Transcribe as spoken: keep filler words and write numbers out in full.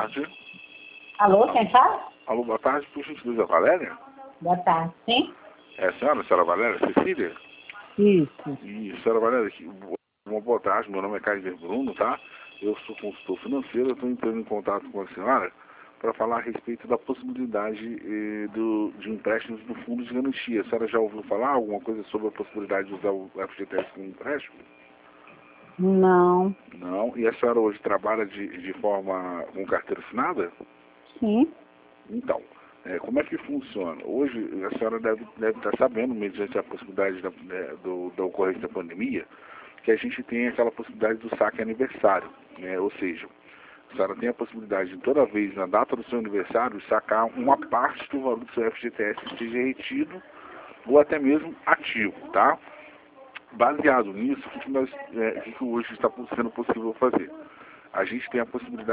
tarde. Alô, quem fala? Alô, boa tarde, por gentileza, Valéria? Boa tarde, sim? É a senhora, a senhora Valéria Cecília? Isso. E, senhora Valéria, que- uma boa tarde, meu nome é Kaiser Bruno, tá? Eu sou consultor financeiro, eu estou entrando em contato com a senhora para falar a respeito da possibilidade eh, do, de empréstimos do fundo de garantia. A senhora já ouviu falar alguma coisa sobre a possibilidade de usar o F G T S como empréstimo? Não. Não. E a senhora hoje trabalha de, de forma com carteira assinada? Sim. Então, é, como é que funciona? Hoje, a senhora deve, deve estar sabendo, mediante a possibilidade da, né, do, da ocorrência da pandemia, que a gente tem aquela possibilidade do saque aniversário, né? Ou seja, a senhora tem a possibilidade de toda vez, na data do seu aniversário, sacar uma parte do valor do seu F G T S que seja retido ou até mesmo ativo, tá? Baseado nisso, o que, que, nós, é, o que, que hoje está sendo possível fazer? A gente tem a possibilidade